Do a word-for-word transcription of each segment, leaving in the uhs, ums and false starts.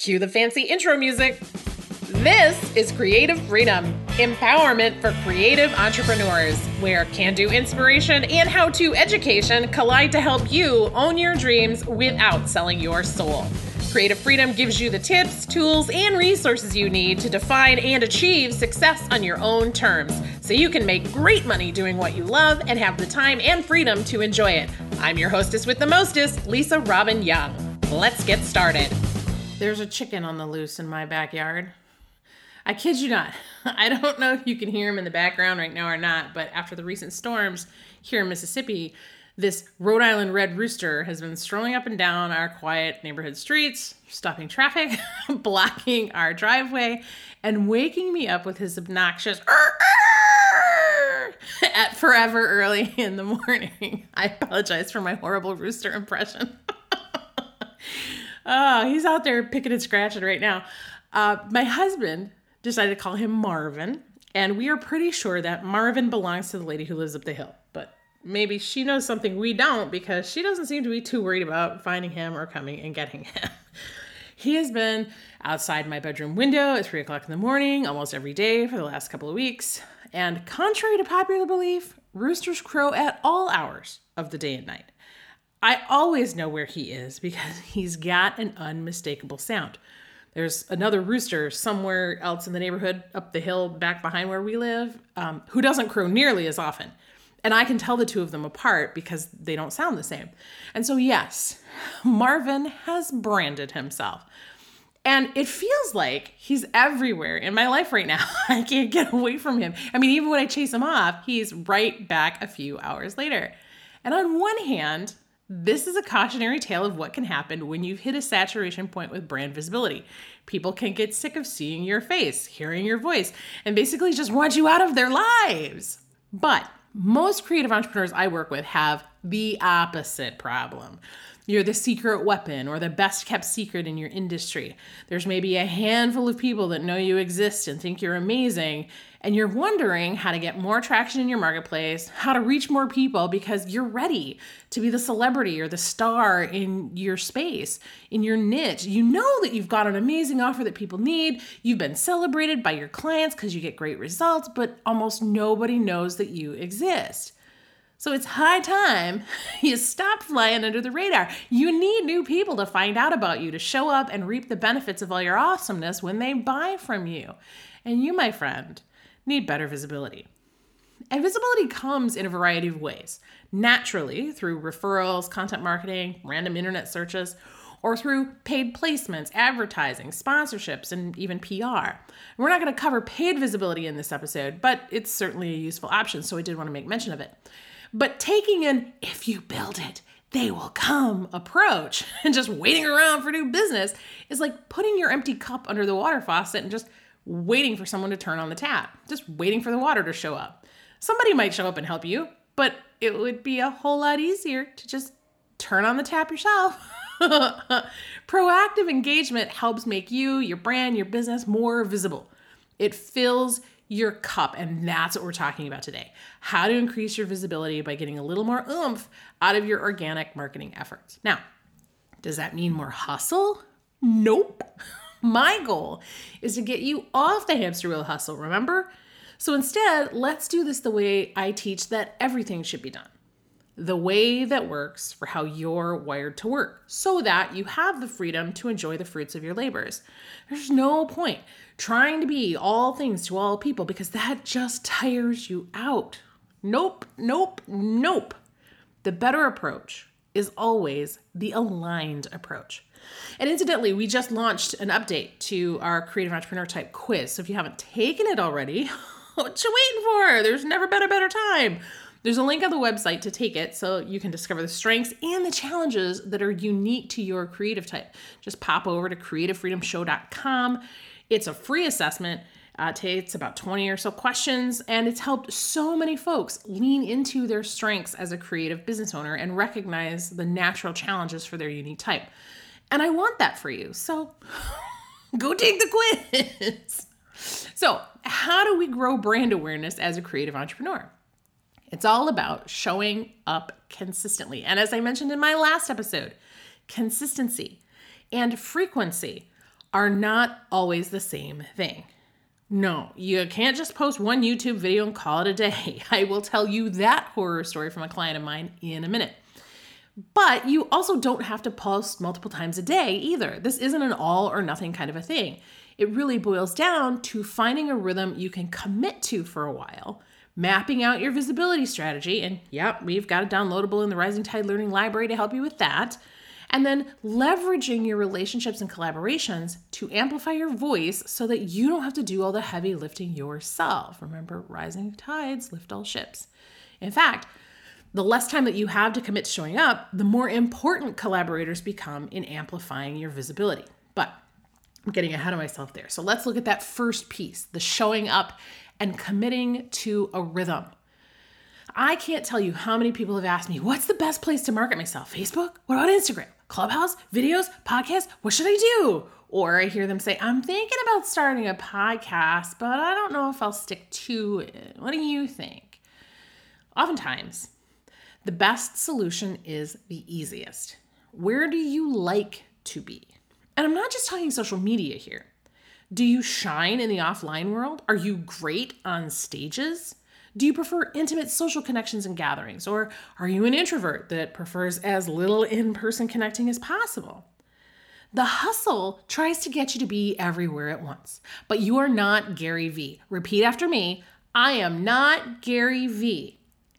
Cue the fancy intro music. This is Creative Freedom, empowerment for creative entrepreneurs, where can-do inspiration and how-to education collide to help you own your dreams without selling your soul. Creative Freedom gives you the tips, tools, and resources you need to define and achieve success on your own terms, so you can make great money doing what you love and have the time and freedom to enjoy it. I'm your hostess with the mostest, Lisa Robin Young. Let's get started. There's a chicken on the loose in my backyard. I kid you not. I don't know if you can hear him in the background right now or not, but after the recent storms here in Mississippi, this Rhode Island red rooster has been strolling up and down our quiet neighborhood streets, stopping traffic, blocking our driveway, and waking me up with his obnoxious at forever early in the morning. I apologize for my horrible rooster impression. Oh, he's out there picking and scratching right now. Uh, my husband decided to call him Marvin, and we are pretty sure that Marvin belongs to the lady who lives up the hill. But maybe she knows something we don't, because she doesn't seem to be too worried about finding him or coming and getting him. He has been outside my bedroom window at three o'clock in the morning almost every day for the last couple of weeks. And contrary to popular belief, roosters crow at all hours of the day and night. I always know where he is because he's got an unmistakable sound. There's another rooster somewhere else in the neighborhood up the hill back behind where we live um, who doesn't crow nearly as often. And I can tell the two of them apart because they don't sound the same. And so yes, Marvin has branded himself. And it feels like he's everywhere in my life right now. I can't get away from him. I mean, even when I chase him off, he's right back a few hours later. And on one hand, this is a cautionary tale of what can happen when you've hit a saturation point with brand visibility. People can get sick of seeing your face, hearing your voice, and basically just want you out of their lives. But most creative entrepreneurs I work with have the opposite problem. You're the secret weapon or the best kept secret in your industry. There's maybe a handful of people that know you exist and think you're amazing, and you're wondering how to get more traction in your marketplace, how to reach more people because you're ready to be the celebrity or the star in your space, in your niche. You know that you've got an amazing offer that people need. You've been celebrated by your clients because you get great results, but almost nobody knows that you exist. So it's high time you stop flying under the radar. You need new people to find out about you, to show up and reap the benefits of all your awesomeness when they buy from you. And you, my friend, need better visibility. And visibility comes in a variety of ways. Naturally, through referrals, content marketing, random internet searches, or through paid placements, advertising, sponsorships, and even P R. We're not going to cover paid visibility in this episode, but it's certainly a useful option, so I did want to make mention of it. But taking an if you build it, they will come approach and just waiting around for new business is like putting your empty cup under the water faucet and just waiting for someone to turn on the tap, just waiting for the water to show up. Somebody might show up and help you, but it would be a whole lot easier to just turn on the tap yourself. Proactive engagement helps make you, your brand, your business more visible. It fills your cup, and that's what we're talking about today. How to increase your visibility by getting a little more oomph out of your organic marketing efforts. Now, does that mean more hustle? Nope. My goal is to get you off the hamster wheel hustle, remember? So instead, let's do this the way I teach that everything should be done. The way that works for how you're wired to work, so that you have the freedom to enjoy the fruits of your labors. There's no point trying to be all things to all people because that just tires you out. Nope, nope, nope. The better approach is always the aligned approach. And incidentally, we just launched an update to our Creative Entrepreneur Type quiz. So if you haven't taken it already, what you waiting for? There's never been a better time. There's a link on the website to take it so you can discover the strengths and the challenges that are unique to your creative type. Just pop over to creative freedom show dot com. It's a free assessment. Uh, it takes about twenty or so questions, and it's helped so many folks lean into their strengths as a creative business owner and recognize the natural challenges for their unique type. And I want that for you, so go take the quiz. So how do we grow brand awareness as a creative entrepreneur? It's all about showing up consistently. And as I mentioned in my last episode, consistency and frequency are not always the same thing. No, you can't just post one YouTube video and call it a day. I will tell you that horror story from a client of mine in a minute. But you also don't have to post multiple times a day either. This isn't an all or nothing kind of a thing. It really boils down to finding a rhythm you can commit to for a while, mapping out your visibility strategy, and yep, we've got it downloadable in the Rising Tide Learning Library to help you with that, and then leveraging your relationships and collaborations to amplify your voice so that you don't have to do all the heavy lifting yourself. Remember, rising tides lift all ships. In fact, the less time that you have to commit to showing up, the more important collaborators become in amplifying your visibility. But I'm getting ahead of myself there. So let's look at that first piece, the showing up and committing to a rhythm. I can't tell you how many people have asked me, what's the best place to market myself? Facebook? What about Instagram? Clubhouse? Videos? Podcasts? What should I do? Or I hear them say, I'm thinking about starting a podcast, but I don't know if I'll stick to it. What do you think? Oftentimes, the best solution is the easiest. Where do you like to be? And I'm not just talking social media here. Do you shine in the offline world? Are you great on stages? Do you prefer intimate social connections and gatherings? Or are you an introvert that prefers as little in-person connecting as possible? The hustle tries to get you to be everywhere at once, but you are not Gary Vee. Repeat after me, I am not Gary Vee.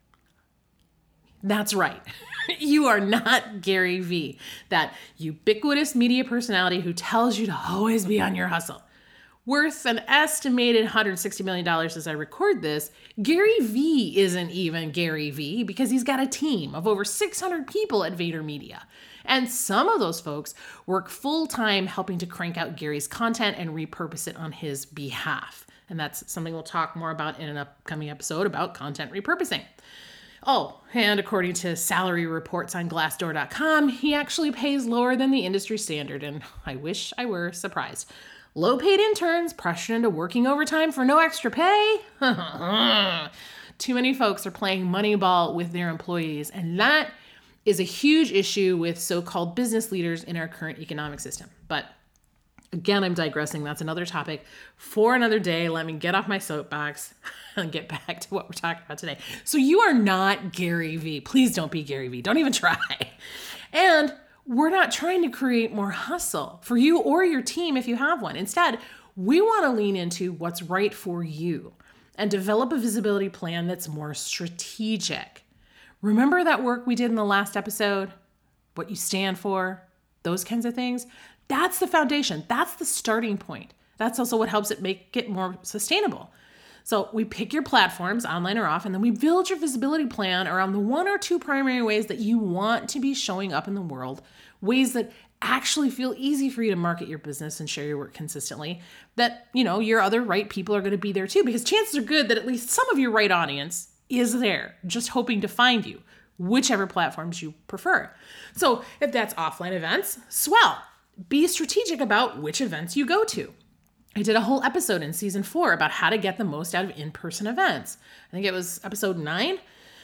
That's right. You are not Gary Vee, that ubiquitous media personality who tells you to always be on your hustle. Worth an estimated one hundred sixty million dollars as I record this, Gary Vee isn't even Gary Vee because he's got a team of over six hundred people at VaynerMedia. And some of those folks work full-time helping to crank out Gary's content and repurpose it on his behalf. And that's something we'll talk more about in an upcoming episode about content repurposing. Oh, and according to salary reports on Glassdoor dot com, he actually pays lower than the industry standard, and I wish I were surprised. Low-paid interns pressured into working overtime for no extra pay? Too many folks are playing Moneyball with their employees, and that is a huge issue with so-called business leaders in our current economic system. But again, I'm digressing. That's another topic for another day. Let me get off my soapbox and get back to what we're talking about today. So you are not Gary Vee. Please don't be Gary Vee. Don't even try. And we're not trying to create more hustle for you or your team if you have one. Instead, we want to lean into what's right for you and develop a visibility plan that's more strategic. Remember that work we did in the last episode? What you stand for, those kinds of things? That's the foundation. That's the starting point. That's also what helps it make it more sustainable. So we pick your platforms, online or off, and then we build your visibility plan around the one or two primary ways that you want to be showing up in the world, ways that actually feel easy for you to market your business and share your work consistently, that, you know, your other right people are going to be there too, because chances are good that at least some of your right audience is there, just hoping to find you, whichever platforms you prefer. So if that's offline events, swell. Be strategic about which events you go to. I did a whole episode in season four about how to get the most out of in-person events. I think it was episode nine.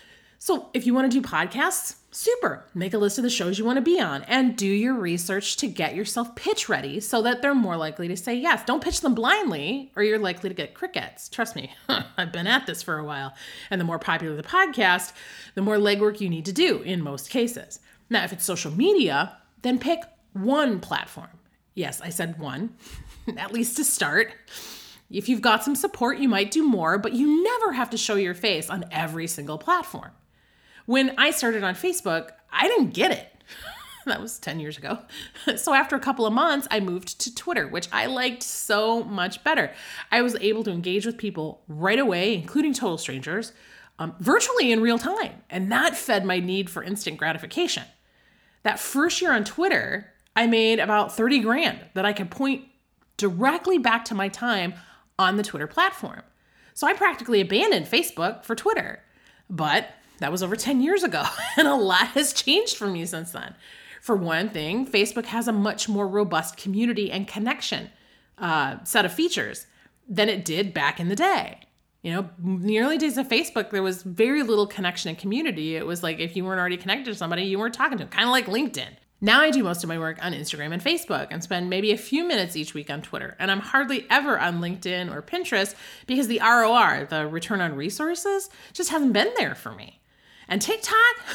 So if you want to do podcasts, super. Make a list of the shows you want to be on and do your research to get yourself pitch ready so that they're more likely to say yes. Don't pitch them blindly or you're likely to get crickets. Trust me, I've been at this for a while. And the more popular the podcast, the more legwork you need to do in most cases. Now, if it's social media, then pick one platform. Yes, I said one, at least to start. If you've got some support, you might do more, but you never have to show your face on every single platform. When I started on Facebook, I didn't get it. That was ten years ago. So after a couple of months, I moved to Twitter, which I liked so much better. I was able to engage with people right away, including total strangers, um, virtually in real time. And that fed my need for instant gratification. That first year on Twitter, I made about thirty grand that I could point directly back to my time on the Twitter platform. So I practically abandoned Facebook for Twitter. But that was over ten years ago, and a lot has changed for me since then. For one thing, Facebook has a much more robust community and connection uh, set of features than it did back in the day. You know, in the early days of Facebook, there was very little connection and community. It was like if you weren't already connected to somebody, you weren't talking to them, kind of like LinkedIn. Now I do most of my work on Instagram and Facebook and spend maybe a few minutes each week on Twitter. And I'm hardly ever on LinkedIn or Pinterest because the R O R, the return on resources, just hasn't been there for me. And TikTok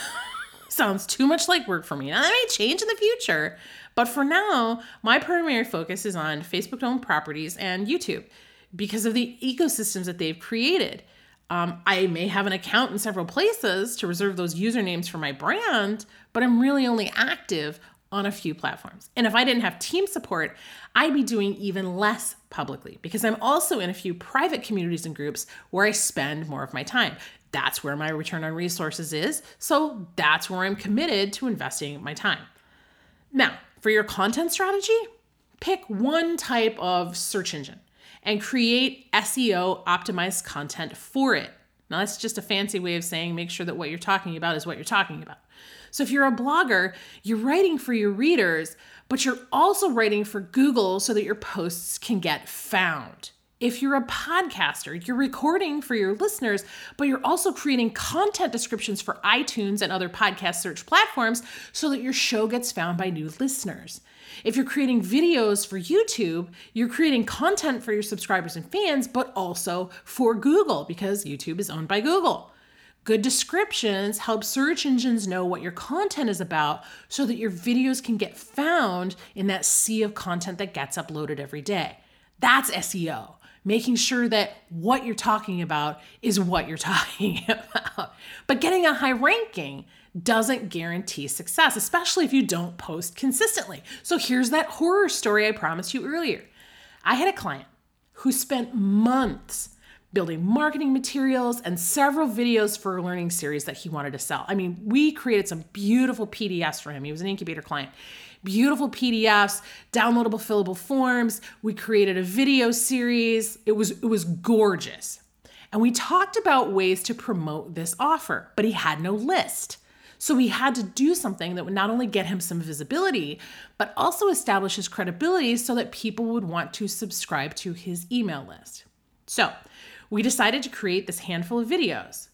sounds too much like work for me. Now that may change in the future, but for now, my primary focus is on Facebook-owned properties and YouTube because of the ecosystems that they've created. Um, I may have an account in several places to reserve those usernames for my brand, but I'm really only active on a few platforms. And if I didn't have team support, I'd be doing even less publicly because I'm also in a few private communities and groups where I spend more of my time. That's where my return on resources is. So that's where I'm committed to investing my time. Now, for your content strategy, pick one type of search engine and create S E O optimized content for it. Now, that's just a fancy way of saying make sure that what you're talking about is what you're talking about. So if you're a blogger, you're writing for your readers, but you're also writing for Google so that your posts can get found. If you're a podcaster, you're recording for your listeners, but you're also creating content descriptions for iTunes and other podcast search platforms so that your show gets found by new listeners. If you're creating videos for YouTube, you're creating content for your subscribers and fans, but also for Google because YouTube is owned by Google. Good descriptions help search engines know what your content is about so that your videos can get found in that sea of content that gets uploaded every day. That's S E O. Making sure that what you're talking about is what you're talking about. But getting a high ranking doesn't guarantee success, especially if you don't post consistently. So here's that horror story I promised you earlier. I had a client who spent months building marketing materials and several videos for a learning series that he wanted to sell. I mean, we created some beautiful P D Fs for him. He was an incubator client. Beautiful P D Fs, downloadable fillable forms. We created a video series. It was, it was gorgeous. And we talked about ways to promote this offer, but he had no list. So we had to do something that would not only get him some visibility, but also establish his credibility so that people would want to subscribe to his email list. So we decided to create this handful of videos,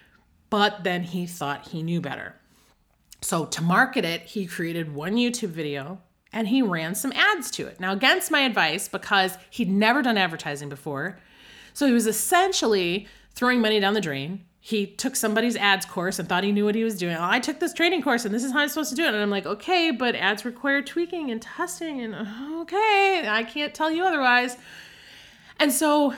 but then he thought he knew better. So to market it, he created one YouTube video and he ran some ads to it. Now, against my advice, because he'd never done advertising before. So he was essentially throwing money down the drain. He took somebody's ads course and thought he knew what he was doing. Oh, I took this training course and this is how I'm supposed to do it. And I'm like, okay, but ads require tweaking and testing and okay, I can't tell you otherwise. And so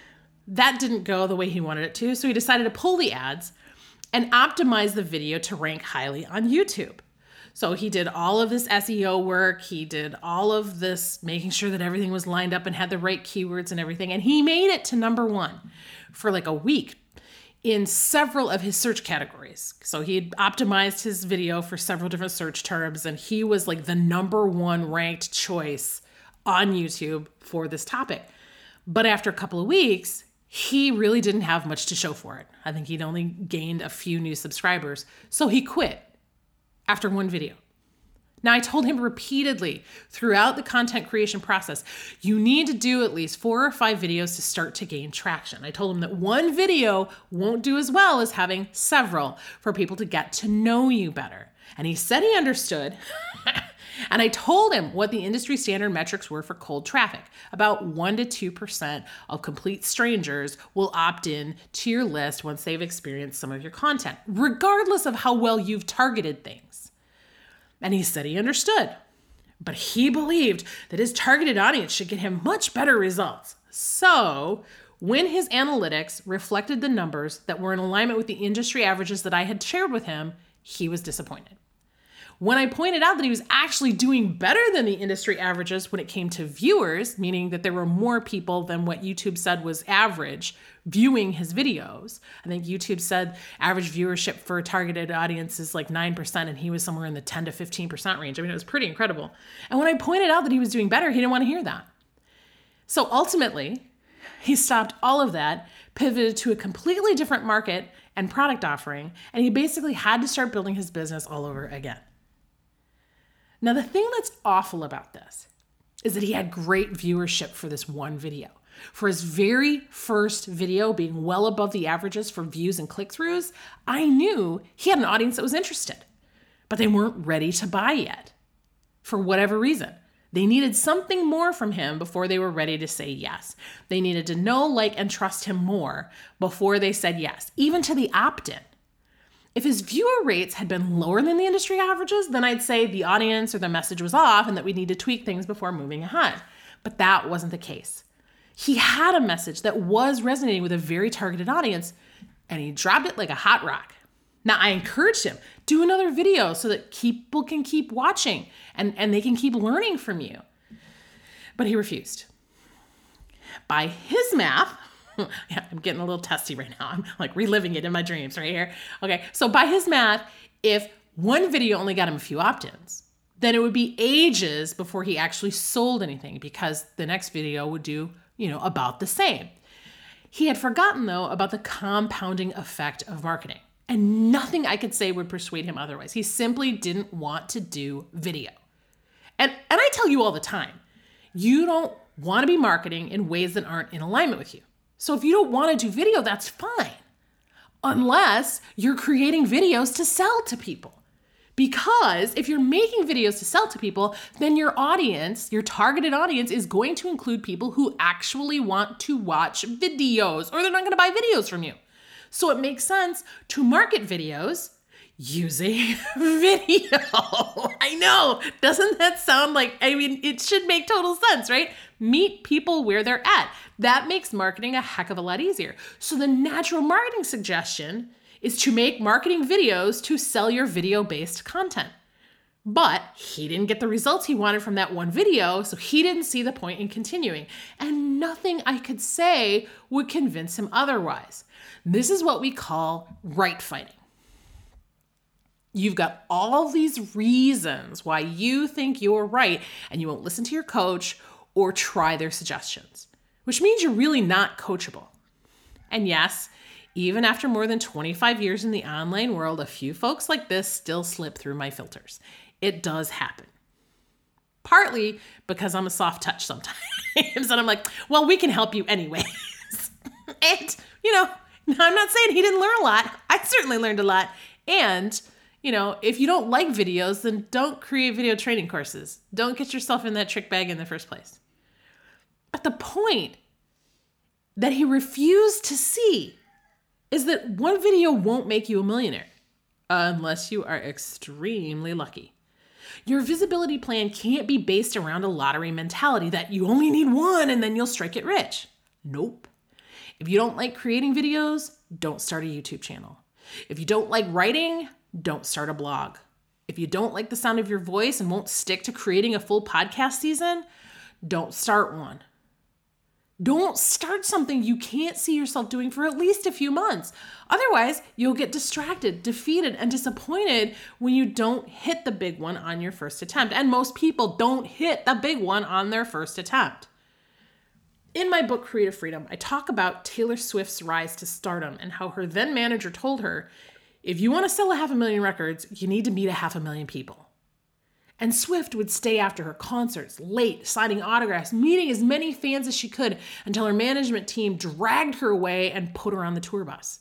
that didn't go the way he wanted it to. So he decided to pull the ads and optimize the video to rank highly on YouTube. So he did all of this S E O work. He did all of this, making sure that everything was lined up and had the right keywords and everything. And he made it to number one for like a week in several of his search categories. So he had optimized his video for several different search terms, and he was like the number one ranked choice on YouTube for this topic. But after a couple of weeks, he really didn't have much to show for it. I think he'd only gained a few new subscribers. So he quit after one video. Now, I told him repeatedly throughout the content creation process, you need to do at least four or five videos to start to gain traction. I told him that one video won't do as well as having several for people to get to know you better. And he said he understood. And I told him what the industry standard metrics were for cold traffic. About one to two percent of complete strangers will opt in to your list once they've experienced some of your content, regardless of how well you've targeted things. And he said he understood, but he believed that his targeted audience should get him much better results. So when his analytics reflected the numbers that were in alignment with the industry averages that I had shared with him, he was disappointed. When I pointed out that he was actually doing better than the industry averages when it came to viewers, meaning that there were more people than what YouTube said was average viewing his videos. I think YouTube said average viewership for a targeted audience is like nine percent, and he was somewhere in the ten to fifteen percent range. I mean, it was pretty incredible. And when I pointed out that he was doing better, he didn't want to hear that. So ultimately, he stopped all of that, pivoted to a completely different market and product offering, and he basically had to start building his business all over again. Now, the thing that's awful about this is that he had great viewership for this one video. For his very first video being well above the averages for views and click-throughs, I knew he had an audience that was interested, but they weren't ready to buy yet. for whatever reason. They needed something more from him before they were ready to say yes. They needed to know, like, and trust him more before they said yes, even to the opt-in. If his viewer rates had been lower than the industry averages, then I'd say the audience or the message was off and that we need to tweak things before moving ahead. But that wasn't the case. He had a message that was resonating with a very targeted audience, and he dropped it like a hot rock. Now, I encouraged him, do another video so that people can keep watching and, and they can keep learning from you. But he refused. By his math, yeah, I'm getting a little testy right now. I'm like reliving it in my dreams right here. Okay, so by his math, if one video only got him a few opt-ins, then it would be ages before he actually sold anything because the next video would do, you know, about the same. He had forgotten, though, about the compounding effect of marketing. And nothing I could say would persuade him otherwise. He simply didn't want to do video. And, and I tell you all the time, you don't want to be marketing in ways that aren't in alignment with you. So if you don't want to do video, that's fine. Unless you're creating videos to sell to people. Because if you're making videos to sell to people, then your audience, your targeted audience, is going to include people who actually want to watch videos, or they're not going to buy videos from you. So it makes sense to market videos using video. I know. Doesn't that sound like, I mean, it should make total sense, right? Meet people where they're at. That makes marketing a heck of a lot easier. So the natural marketing suggestion is to make marketing videos to sell your video-based content. But he didn't get the results he wanted from that one video, so he didn't see the point in continuing. And nothing I could say would convince him otherwise. This is what we call right fighting. You've got all these reasons why you think you're right, and you won't listen to your coach or try their suggestions, which means you're really not coachable. And yes, even after more than twenty-five years in the online world, a few folks like this still slip through my filters. It does happen. Partly because I'm a soft touch sometimes, and I'm like, well, we can help you anyways. And, you know, I'm not saying he didn't learn a lot. I certainly learned a lot. And, you know, if you don't like videos, then don't create video training courses. Don't get yourself in that trick bag in the first place. But the point that he refused to see is that one video won't make you a millionaire unless you are extremely lucky. Your visibility plan can't be based around a lottery mentality that you only need one and then you'll strike it rich. Nope. If you don't like creating videos, don't start a YouTube channel. If you don't like writing, don't start a blog. If you don't like the sound of your voice and won't stick to creating a full podcast season, don't start one. Don't start something you can't see yourself doing for at least a few months. Otherwise, you'll get distracted, defeated, and disappointed when you don't hit the big one on your first attempt. And most people don't hit the big one on their first attempt. In my book, Creative Freedom, I talk about Taylor Swift's rise to stardom and how her then manager told her, if you want to sell a half a million records, you need to meet a half a million people. And Swift would stay after her concerts, late, signing autographs, meeting as many fans as she could until her management team dragged her away and put her on the tour bus.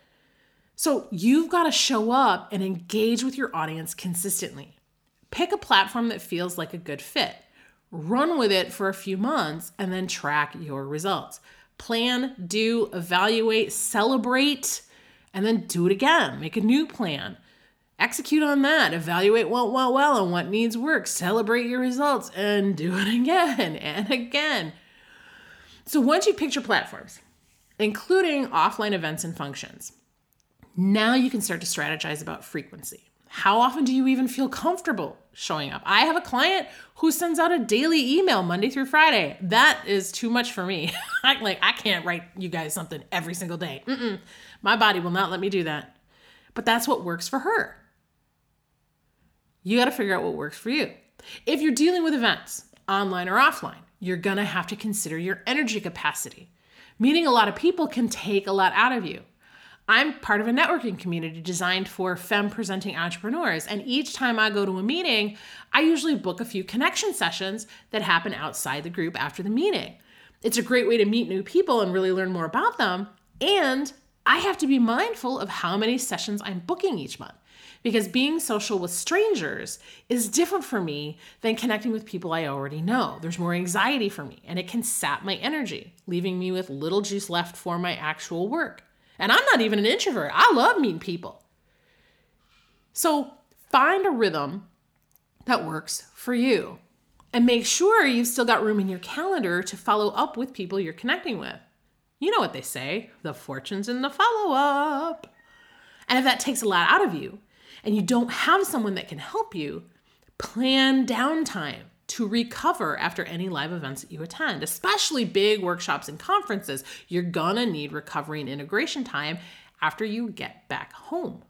So you've got to show up and engage with your audience consistently. Pick a platform that feels like a good fit. Run with it for a few months and then track your results. Plan, do, evaluate, celebrate, and then do it again. Make a new plan. Execute on that, evaluate what went well and what needs work, celebrate your results, and do it again and again. So once you pick your platforms, including offline events and functions, now you can start to strategize about frequency. How often do you even feel comfortable showing up? I have a client who sends out a daily email Monday through Friday. That is too much for me. I, like, I can't write you guys something every single day. Mm-mm. My body will not let me do that. But that's what works for her. You got to figure out what works for you. If you're dealing with events, online or offline, you're going to have to consider your energy capacity. Meeting a lot of people can take a lot out of you. I'm part of a networking community designed for femme-presenting entrepreneurs, and each time I go to a meeting, I usually book a few connection sessions that happen outside the group after the meeting. It's a great way to meet new people and really learn more about them, and I have to be mindful of how many sessions I'm booking each month. because being social with strangers is different for me than connecting with people I already know. There's more anxiety for me, and it can sap my energy, leaving me with little juice left for my actual work. And I'm not even an introvert. I love meeting people. So find a rhythm that works for you, and make sure you've still got room in your calendar to follow up with people you're connecting with. You know what they say, the fortune's in the follow-up. And if that takes a lot out of you, and you don't have someone that can help you, plan downtime to recover after any live events that you attend, especially big workshops and conferences. You're gonna need recovery and integration time after you get back home.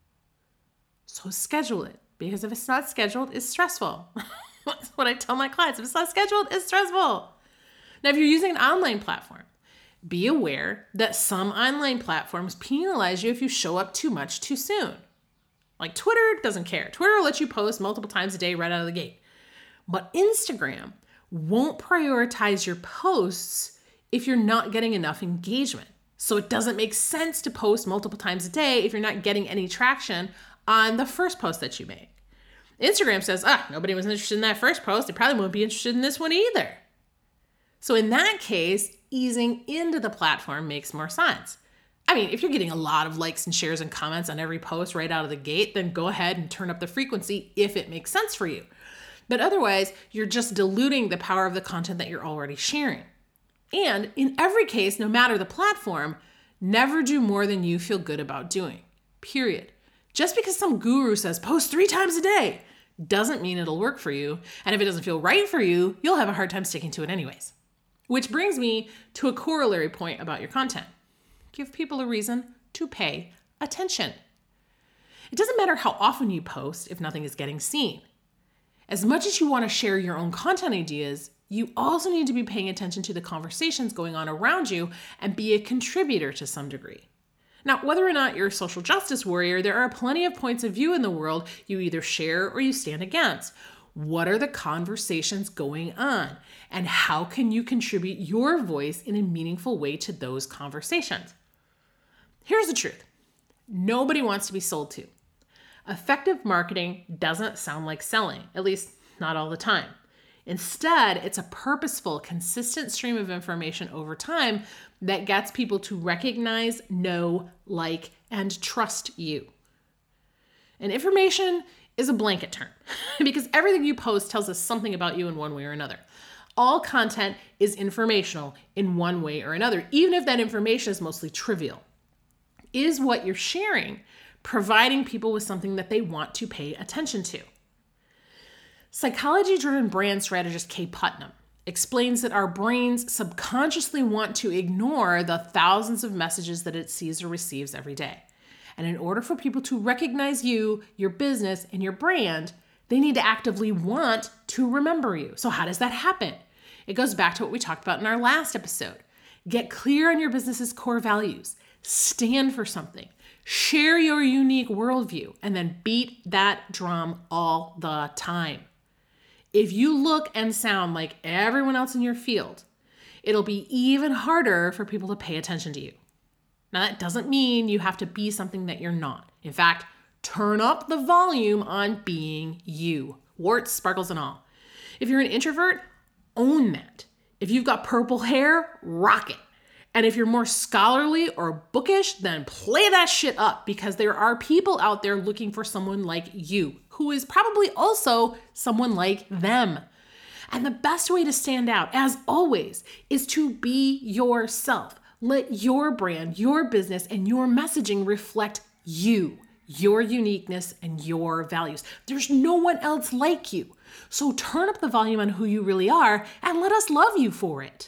So schedule it, because if it's not scheduled, it's stressful. That's what I tell my clients. If it's not scheduled, it's stressful. Now, if you're using an online platform, be aware that some online platforms penalize you if you show up too much too soon. Like Twitter doesn't care. Twitter will let you post multiple times a day right out of the gate. But Instagram won't prioritize your posts if you're not getting enough engagement. So it doesn't make sense to post multiple times a day if you're not getting any traction on the first post that you make. Instagram says, ah, nobody was interested in that first post. They probably won't be interested in this one either. So in that case, easing into the platform makes more sense. I mean, if you're getting a lot of likes and shares and comments on every post right out of the gate, then go ahead and turn up the frequency if it makes sense for you. But otherwise, you're just diluting the power of the content that you're already sharing. And in every case, no matter the platform, never do more than you feel good about doing, period. Just because some guru says post three times a day doesn't mean it'll work for you. And if it doesn't feel right for you, you'll have a hard time sticking to it anyways. Which brings me to a corollary point about your content. Give people a reason to pay attention. It doesn't matter how often you post if nothing is getting seen. As much as you want to share your own content ideas, you also need to be paying attention to the conversations going on around you and be a contributor to some degree. Now, whether or not you're a social justice warrior, there are plenty of points of view in the world you either share or you stand against. What are the conversations going on? And how can you contribute your voice in a meaningful way to those conversations? Here's the truth. Nobody wants to be sold to. Effective marketing doesn't sound like selling, at least not all the time. Instead, it's a purposeful, consistent stream of information over time that gets people to recognize, know, like, and trust you. And information is a blanket term because everything you post tells us something about you in one way or another. All content is informational in one way or another, even if that information is mostly trivial. Is what you're sharing providing people with something that they want to pay attention to? Psychology-driven brand strategist Kay Putnam explains that our brains subconsciously want to ignore the thousands of messages that it sees or receives every day. And in order for people to recognize you, your business, and your brand, they need to actively want to remember you. So how does that happen? It goes back to what we talked about in our last episode. Get clear on your business's core values. Stand for something. Share your unique worldview, and then beat that drum all the time. If you look and sound like everyone else in your field, it'll be even harder for people to pay attention to you. Now, that doesn't mean you have to be something that you're not. In fact, turn up the volume on being you, warts, sparkles, and all. If you're an introvert, own that. If you've got purple hair, rock it. And if you're more scholarly or bookish, then play that shit up, because there are people out there looking for someone like you, who is probably also someone like them. And the best way to stand out, as always, is to be yourself. Let your brand, your business, and your messaging reflect you, your uniqueness, and your values. There's no one else like you. So turn up the volume on who you really are and let us love you for it.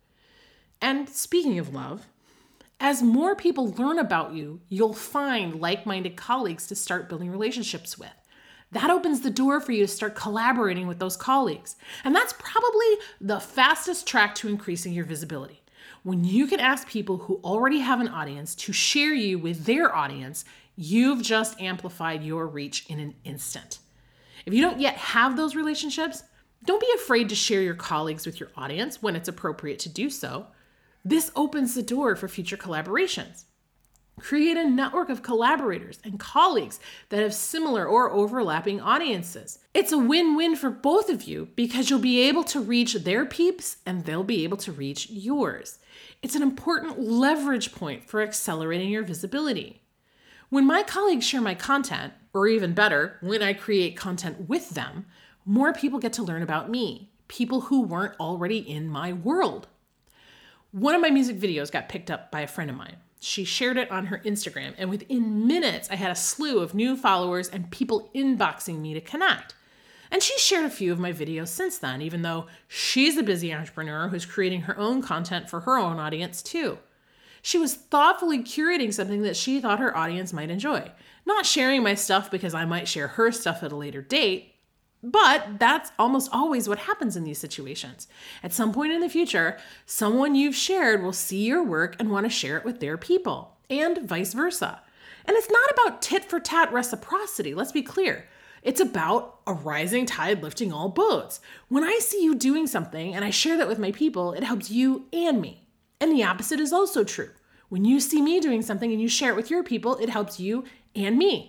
And speaking of love, as more people learn about you, you'll find like-minded colleagues to start building relationships with. That opens the door for you to start collaborating with those colleagues. And that's probably the fastest track to increasing your visibility. When you can ask people who already have an audience to share you with their audience, you've just amplified your reach in an instant. If you don't yet have those relationships, don't be afraid to share your colleagues with your audience when it's appropriate to do so. This opens the door for future collaborations. Create a network of collaborators and colleagues that have similar or overlapping audiences. It's a win-win for both of you because you'll be able to reach their peeps and they'll be able to reach yours. It's an important leverage point for accelerating your visibility. When my colleagues share my content, or even better, when I create content with them, more people get to learn about me, people who weren't already in my world. One of my music videos got picked up by a friend of mine. She shared it on her Instagram, and within minutes, I had a slew of new followers and people inboxing me to connect. And she shared a few of my videos since then, even though she's a busy entrepreneur who's creating her own content for her own audience too. She was thoughtfully curating something that she thought her audience might enjoy, not sharing my stuff because I might share her stuff at a later date. But that's almost always what happens in these situations. At some point in the future, someone you've shared will see your work and want to share it with their people, and vice versa. And it's not about tit-for-tat reciprocity, let's be clear. It's about a rising tide lifting all boats. When I see you doing something and I share that with my people, it helps you and me. And the opposite is also true. When you see me doing something and you share it with your people, it helps you and me.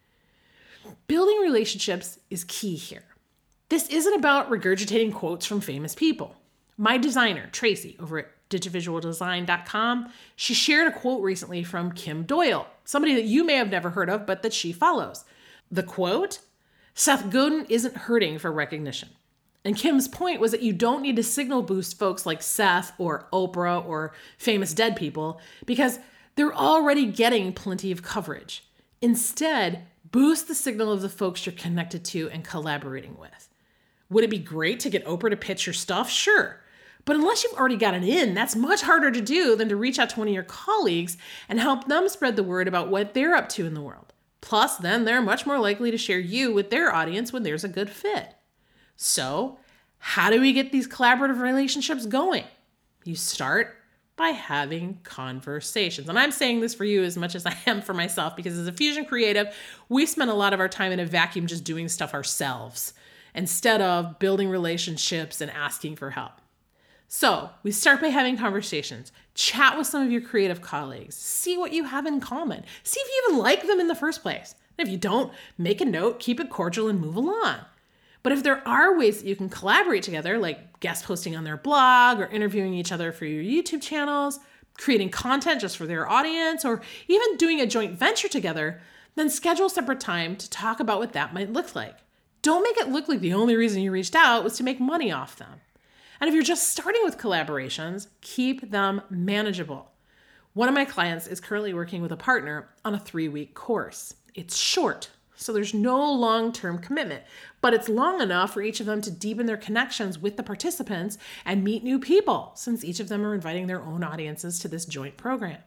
Building relationships is key here. This isn't about regurgitating quotes from famous people. My designer, Tracy, over at digivisual design dot com, she shared a quote recently from Kim Doyle, somebody that you may have never heard of, but that she follows. The quote, "Seth Godin isn't hurting for recognition." And Kim's point was that you don't need to signal boost folks like Seth or Oprah or famous dead people because they're already getting plenty of coverage. Instead, boost the signal of the folks you're connected to and collaborating with. Would it be great to get Oprah to pitch your stuff? Sure. But unless you've already got an in, that's much harder to do than to reach out to one of your colleagues and help them spread the word about what they're up to in the world. Plus, then they're much more likely to share you with their audience when there's a good fit. So, how do we get these collaborative relationships going? You start by having conversations. And I'm saying this for you as much as I am for myself, because as a fusion creative, we spend a lot of our time in a vacuum just doing stuff ourselves instead of building relationships and asking for help. So we start by having conversations, chat with some of your creative colleagues, see what you have in common, see if you even like them in the first place. And if you don't, make a note, keep it cordial, and move along. But if there are ways that you can collaborate together, like guest posting on their blog or interviewing each other for your YouTube channels, creating content just for their audience, or even doing a joint venture together, then schedule separate time to talk about what that might look like. Don't make it look like the only reason you reached out was to make money off them. And if you're just starting with collaborations, keep them manageable. One of my clients is currently working with a partner on a three-week course. It's short, so there's no long-term commitment, but it's long enough for each of them to deepen their connections with the participants and meet new people, since each of them are inviting their own audiences to this joint program.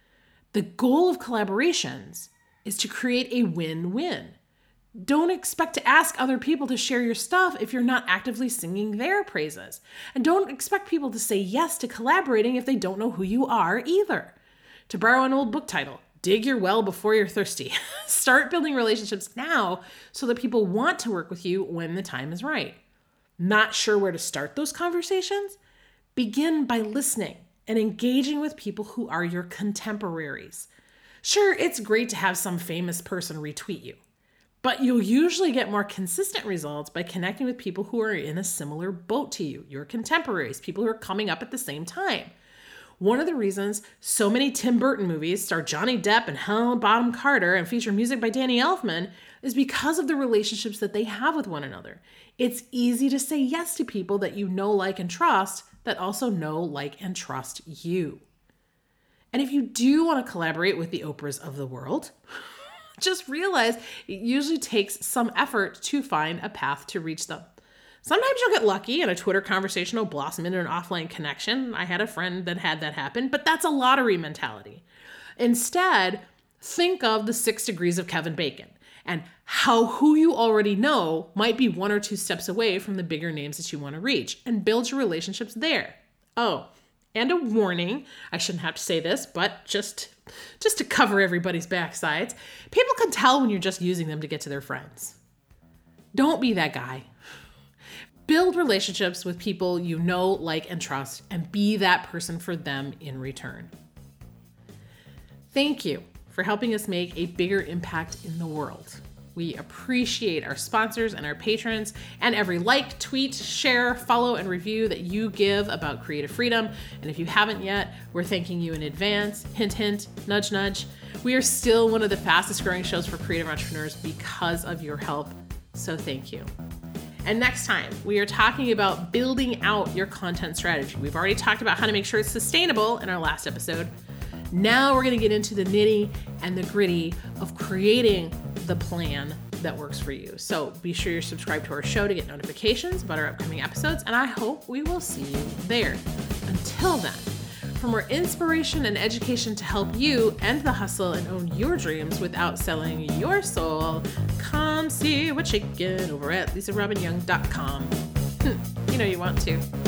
The goal of collaborations is to create a win-win. Don't expect to ask other people to share your stuff if you're not actively singing their praises. And don't expect people to say yes to collaborating if they don't know who you are either. To borrow an old book title, dig your well before you're thirsty. Start building relationships now so that people want to work with you when the time is right. Not sure where to start those conversations? Begin by listening and engaging with people who are your contemporaries. Sure, it's great to have some famous person retweet you, but you'll usually get more consistent results by connecting with people who are in a similar boat to you, your contemporaries, people who are coming up at the same time. One of the reasons so many Tim Burton movies star Johnny Depp and Helena Bonham Carter and feature music by Danny Elfman is because of the relationships that they have with one another. It's easy to say yes to people that you know, like, and trust that also know, like, and trust you. And if you do want to collaborate with the Oprahs of the world, just realize it usually takes some effort to find a path to reach them. Sometimes you'll get lucky and a Twitter conversation will blossom into an offline connection. I had a friend that had that happen, but that's a lottery mentality. Instead, think of the six degrees of Kevin Bacon and how who you already know might be one or two steps away from the bigger names that you want to reach, and build your relationships there. Oh, and a warning, I shouldn't have to say this, but just, just to cover everybody's backsides, people can tell when you're just using them to get to their friends. Don't be that guy. Build relationships with people you know, like, and trust, and be that person for them in return. Thank you for helping us make a bigger impact in the world. We appreciate our sponsors and our patrons, and every like, tweet, share, follow, and review that you give about creative freedom. And if you haven't yet, we're thanking you in advance. Hint, hint, nudge, nudge. We are still one of the fastest growing shows for creative entrepreneurs because of your help. So thank you. And next time, we are talking about building out your content strategy. We've already talked about how to make sure it's sustainable in our last episode. Now we're going to get into the nitty and the gritty of creating the plan that works for you. So be sure you're subscribed to our show to get notifications about our upcoming episodes, and I hope we will see you there. Until then, for more inspiration and education to help you end the hustle and own your dreams without selling your soul, come see what's shaking over at lisa robin young dot com. You know you want to.